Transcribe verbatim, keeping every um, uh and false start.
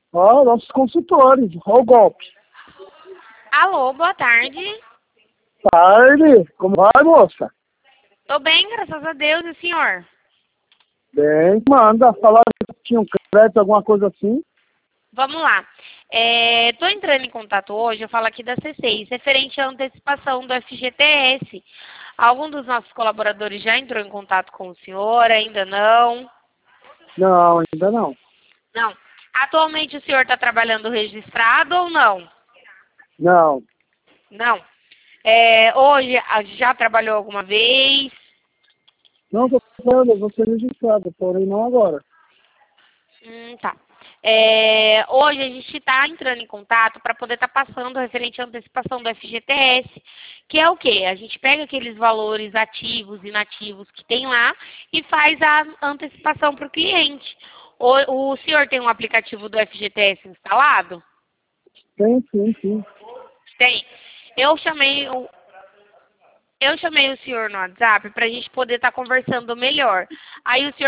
Ó, nossos consultores, ó o golpe. Alô, boa tarde. Tarde, como vai, moça? Tô bem, graças a Deus, e o senhor? Bem, manda, falar que tinha um crédito, alguma coisa assim. Vamos lá. É, tô entrando em contato hoje, eu falo aqui da C seis, referente à antecipação do F G T S. Algum dos nossos colaboradores já entrou em contato com o senhor? Ainda não? Não, ainda não. Não. Atualmente o senhor está trabalhando registrado ou não? Não, Não. É, hoje a- já trabalhou alguma vez? não estou falando, eu vou ser registrado, porém não agora. Hum, tá. É, hoje a gente está entrando em contato para poder estar passando referente à antecipação do F G T S, que é o quê? A gente pega aqueles valores ativos e inativos que tem lá e faz a antecipação para o cliente. O, o senhor tem um aplicativo do F G T S instalado? Tem, sim, sim. Tem. Eu chamei o, eu chamei o senhor no WhatsApp para a gente poder estar conversando melhor. Aí o senhor